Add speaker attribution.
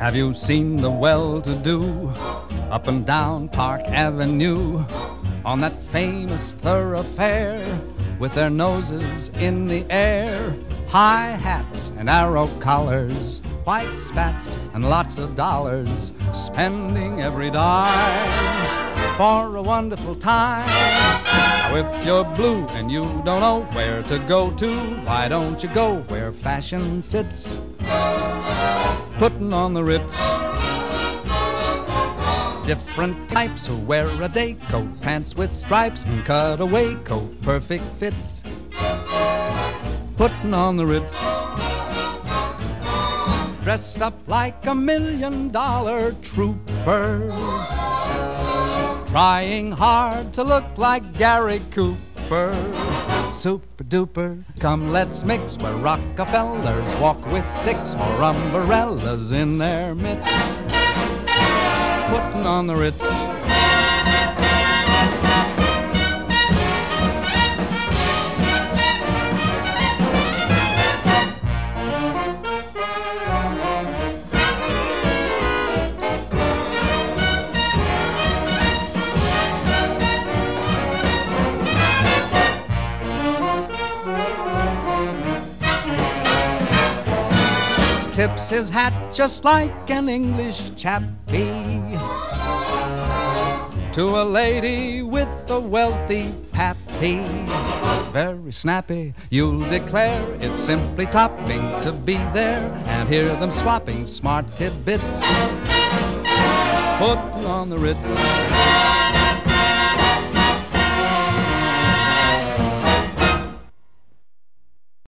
Speaker 1: Have you seen the well-to-do up and down Park Avenue on that famous thoroughfare with their noses in the air? High hats and arrow collars, white spats and lots of dollars, spending every dime for a wonderful time. Now if you're blue and you don't know where to go to, why don't you go where fashion sits, putting on the Ritz? Different types who wear a day coat, pants with stripes and cutaway coat, perfect fits, putting on the Ritz. Dressed up like $1 million trooper, trying hard to look like Gary Cooper. Super duper, come let's mix where Rockefellers walk with sticks or umbrellas in their mitts, putting on the Ritz. Tips his hat just like an English chappie to a lady with a wealthy pappy. Very snappy, you'll declare it's simply topping to be there and hear them swapping smart tidbits, putting on the Ritz.